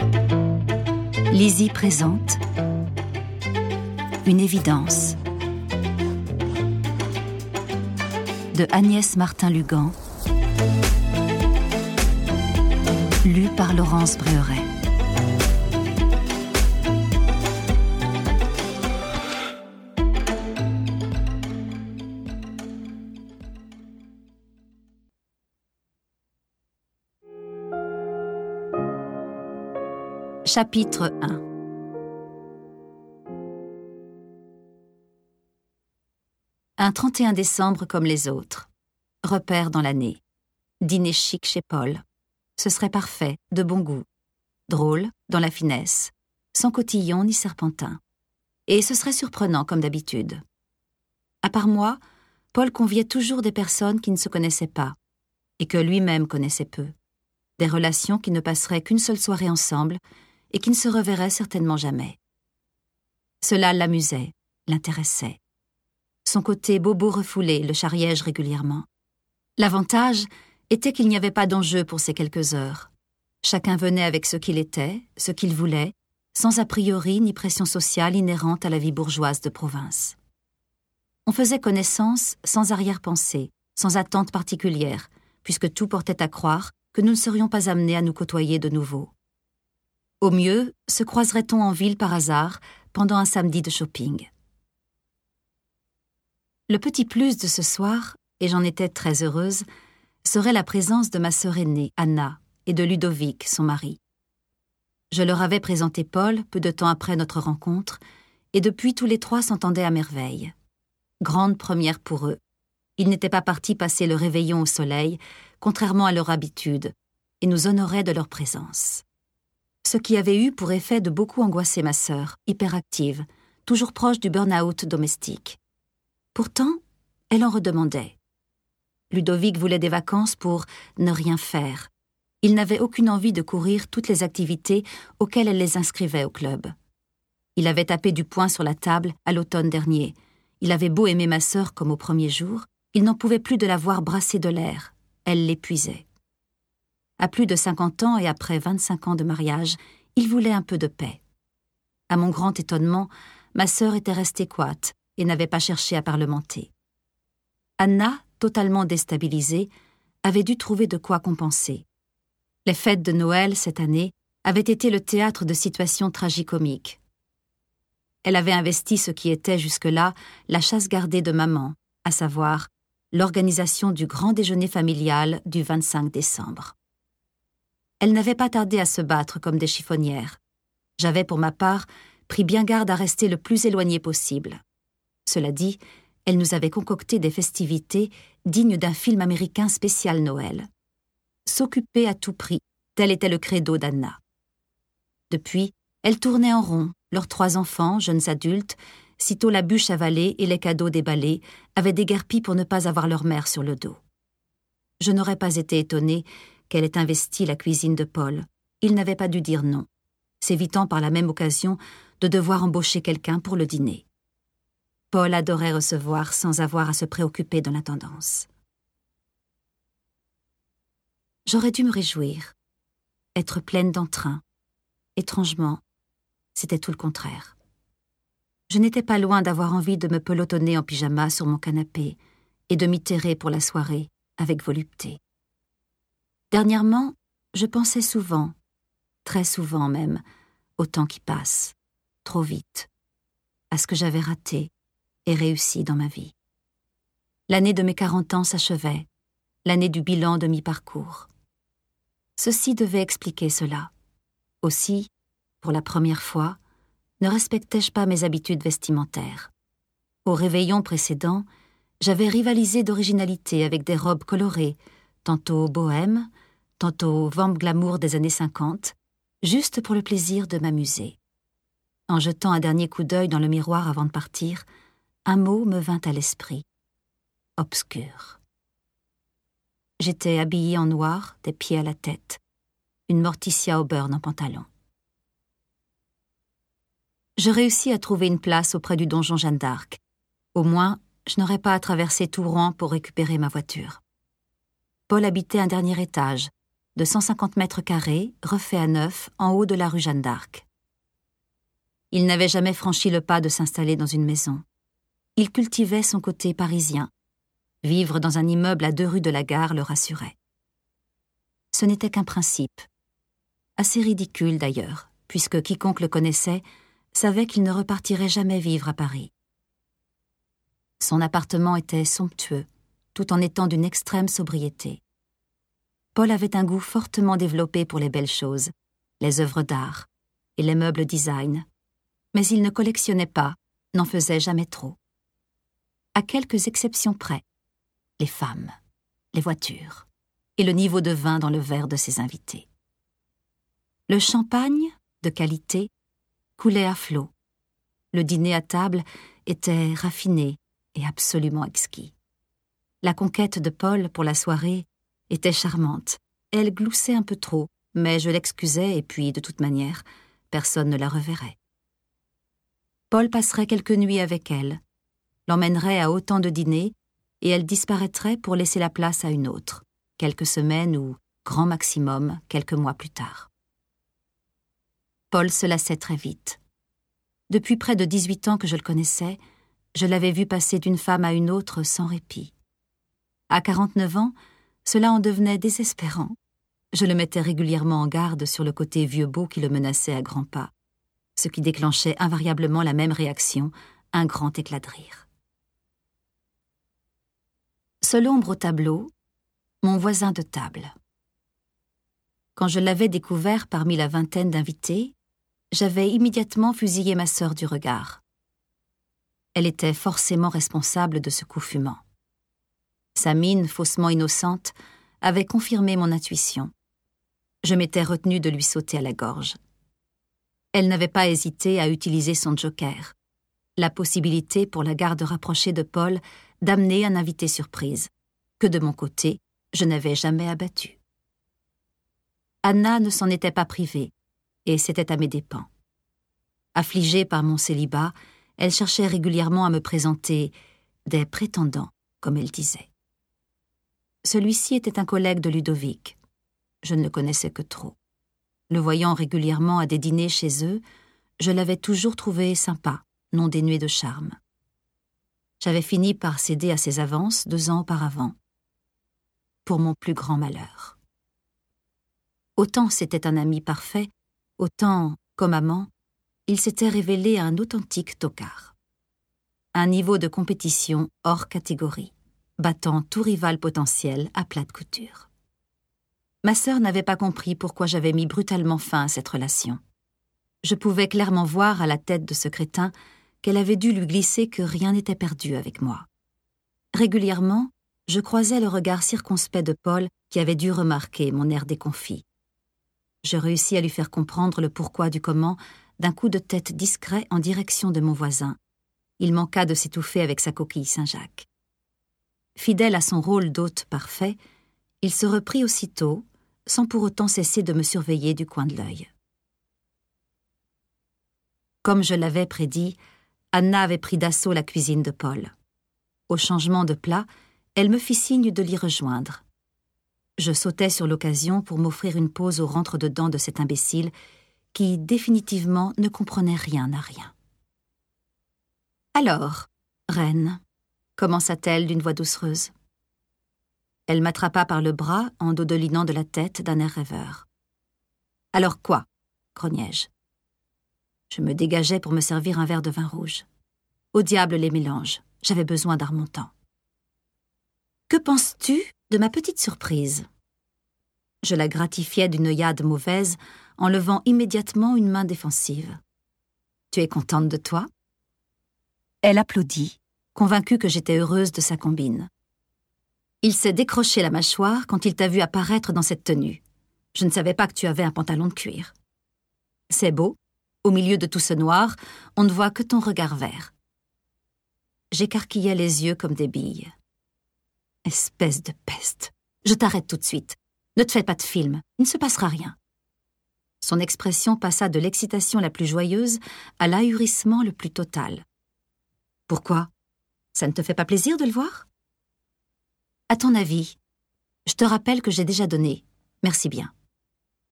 Lizzie présente Une évidence de Agnès Martin-Lugan, lu par Laurence Bréauret. Chapitre 1. Un 31 décembre comme les autres. Repère dans l'année. Dîner chic chez Paul. Ce serait parfait, de bon goût. Drôle, dans la finesse. Sans cotillon ni serpentin. Et ce serait surprenant comme d'habitude. À part moi, Paul conviait toujours des personnes qui ne se connaissaient pas, et que lui-même connaissait peu. Des relations qui ne passeraient qu'une seule soirée ensemble, et qui ne se reverrait certainement jamais. Cela l'amusait, l'intéressait. Son côté bobo refoulé le charriait régulièrement. L'avantage était qu'il n'y avait pas d'enjeu pour ces quelques heures. Chacun venait avec ce qu'il était, ce qu'il voulait, sans a priori ni pression sociale inhérente à la vie bourgeoise de province. On faisait connaissance sans arrière-pensée, sans attente particulière, puisque tout portait à croire que nous ne serions pas amenés à nous côtoyer de nouveau. Au mieux, se croiserait-on en ville par hasard pendant un samedi de shopping. Le petit plus de ce soir, et j'en étais très heureuse, serait la présence de ma sœur aînée, Anna, et de Ludovic, son mari. Je leur avais présenté Paul peu de temps après notre rencontre, et depuis tous les trois s'entendaient à merveille. Grande première pour eux. Ils n'étaient pas partis passer le réveillon au soleil, contrairement à leur habitude, et nous honoraient de leur présence. Ce qui avait eu pour effet de beaucoup angoisser ma sœur, hyperactive, toujours proche du burn-out domestique. Pourtant, elle en redemandait. Ludovic voulait des vacances pour ne rien faire. Il n'avait aucune envie de courir toutes les activités auxquelles elle les inscrivait au club. Il avait tapé du poing sur la table à l'automne dernier. Il avait beau aimer ma sœur comme au premier jour, il n'en pouvait plus de la voir brasser de l'air. Elle l'épuisait. À plus de 50 ans et après 25 ans de mariage, il voulait un peu de paix. À mon grand étonnement, ma sœur était restée coite et n'avait pas cherché à parlementer. Anna, totalement déstabilisée, avait dû trouver de quoi compenser. Les fêtes de Noël, cette année, avaient été le théâtre de situations tragicomiques. Elle avait investi ce qui était jusque-là la chasse gardée de maman, à savoir l'organisation du grand déjeuner familial du 25 décembre. Elle n'avait pas tardé à se battre comme des chiffonnières. J'avais, pour ma part, pris bien garde à rester le plus éloignée possible. Cela dit, elle nous avait concocté des festivités dignes d'un film américain spécial Noël. S'occuper à tout prix, tel était le credo d'Anna. Depuis, elle tournait en rond, leurs 3 enfants, jeunes adultes, sitôt la bûche avalée et les cadeaux déballés, avaient déguerpi pour ne pas avoir leur mère sur le dos. Je n'aurais pas été étonnée qu'elle ait investi la cuisine de Paul. Il n'avait pas dû dire non, s'évitant par la même occasion de devoir embaucher quelqu'un pour le dîner. Paul adorait recevoir sans avoir à se préoccuper de l'intendance. J'aurais dû me réjouir, être pleine d'entrain. Étrangement, c'était tout le contraire. Je n'étais pas loin d'avoir envie de me pelotonner en pyjama sur mon canapé et de m'itérer pour la soirée avec volupté. Dernièrement, je pensais souvent, très souvent même, au temps qui passe, trop vite, à ce que j'avais raté et réussi dans ma vie. L'année de mes 40 ans s'achevait, l'année du bilan de mi-parcours. Ceci devait expliquer cela. Aussi, pour la première fois, ne respectais-je pas mes habitudes vestimentaires. Au réveillon précédent, j'avais rivalisé d'originalité avec des robes colorées, tantôt bohème, tantôt vamp glamour des années 50, juste pour le plaisir de m'amuser. En jetant un dernier coup d'œil dans le miroir avant de partir, un mot me vint à l'esprit. Obscur. J'étais habillée en noir, des pieds à la tête, une Morticia Auburn en pantalon. Je réussis à trouver une place auprès du donjon Jeanne d'Arc. Au moins, je n'aurais pas à traverser tout Rouen pour récupérer ma voiture. Paul habitait un dernier étage, de 150 mètres carrés, refait à neuf, en haut de la rue Jeanne d'Arc. Il n'avait jamais franchi le pas de s'installer dans une maison. Il cultivait son côté parisien. Vivre dans un immeuble à 2 rues de la gare le rassurait. Ce n'était qu'un principe. Assez ridicule d'ailleurs, puisque quiconque le connaissait savait qu'il ne repartirait jamais vivre à Paris. Son appartement était somptueux, tout en étant d'une extrême sobriété. Paul avait un goût fortement développé pour les belles choses, les œuvres d'art et les meubles design, mais il ne collectionnait pas, n'en faisait jamais trop. À quelques exceptions près, les femmes, les voitures et le niveau de vin dans le verre de ses invités. Le champagne, de qualité, coulait à flots. Le dîner à table était raffiné et absolument exquis. La conquête de Paul pour la soirée était charmante. Elle gloussait un peu trop, mais je l'excusais et puis, de toute manière, personne ne la reverrait. Paul passerait quelques nuits avec elle, l'emmènerait à autant de dîners et elle disparaîtrait pour laisser la place à une autre, quelques semaines ou, grand maximum, quelques mois plus tard. Paul se lassait très vite. Depuis près de 18 ans que je le connaissais, je l'avais vu passer d'une femme à une autre sans répit. À 49 ans, cela en devenait désespérant. Je le mettais régulièrement en garde sur le côté vieux beau qui le menaçait à grands pas, ce qui déclenchait invariablement la même réaction, un grand éclat de rire. Seul ombre au tableau, mon voisin de table. Quand je l'avais découvert parmi la vingtaine d'invités, j'avais immédiatement fusillé ma sœur du regard. Elle était forcément responsable de ce coup fumant. Sa mine faussement innocente avait confirmé mon intuition. Je m'étais retenue de lui sauter à la gorge. Elle n'avait pas hésité à utiliser son joker, la possibilité pour la garde rapprochée de Paul d'amener un invité surprise, que de mon côté, je n'avais jamais abattu. Anna ne s'en était pas privée, et c'était à mes dépens. Affligée par mon célibat, elle cherchait régulièrement à me présenter des prétendants, comme elle disait. Celui-ci était un collègue de Ludovic. Je ne le connaissais que trop. Le voyant régulièrement à des dîners chez eux, je l'avais toujours trouvé sympa, non dénué de charme. J'avais fini par céder à ses avances 2 ans auparavant. Pour mon plus grand malheur. Autant c'était un ami parfait, autant, comme amant, il s'était révélé un authentique tocard. Un niveau de compétition hors catégorie, battant tout rival potentiel à plate couture. Ma sœur n'avait pas compris pourquoi j'avais mis brutalement fin à cette relation. Je pouvais clairement voir à la tête de ce crétin qu'elle avait dû lui glisser que rien n'était perdu avec moi. Régulièrement, je croisais le regard circonspect de Paul qui avait dû remarquer mon air déconfit. Je réussis à lui faire comprendre le pourquoi du comment d'un coup de tête discret en direction de mon voisin. Il manqua de s'étouffer avec sa coquille Saint-Jacques. Fidèle à son rôle d'hôte parfait, il se reprit aussitôt, sans pour autant cesser de me surveiller du coin de l'œil. Comme je l'avais prédit, Anna avait pris d'assaut la cuisine de Paul. Au changement de plat, elle me fit signe de l'y rejoindre. Je sautai sur l'occasion pour m'offrir une pause au rentre-dedans de cet imbécile qui, définitivement, ne comprenait rien à rien. « Alors, reine », commença-t-elle d'une voix doucereuse. Elle m'attrapa par le bras en dodelinant de la tête d'un air rêveur. « Alors quoi ?» grognai-je. Je me dégageais pour me servir un verre de vin rouge. Au diable les mélanges, j'avais besoin d'un remontant. « Que penses-tu de ma petite surprise ?» Je la gratifiais d'une œillade mauvaise en levant immédiatement une main défensive. « Tu es contente de toi ?» Elle applaudit, convaincue que j'étais heureuse de sa combine. « Il s'est décroché la mâchoire quand il t'a vu apparaître dans cette tenue. Je ne savais pas que tu avais un pantalon de cuir. C'est beau, au milieu de tout ce noir, on ne voit que ton regard vert. » J'écarquillais les yeux comme des billes. « Espèce de peste, je t'arrête tout de suite. Ne te fais pas de film, il ne se passera rien. » Son expression passa de l'excitation la plus joyeuse à l'ahurissement le plus total. « Pourquoi ? Ça ne te fait pas plaisir de le voir ? » « À ton avis ? Je te rappelle que j'ai déjà donné. Merci bien. »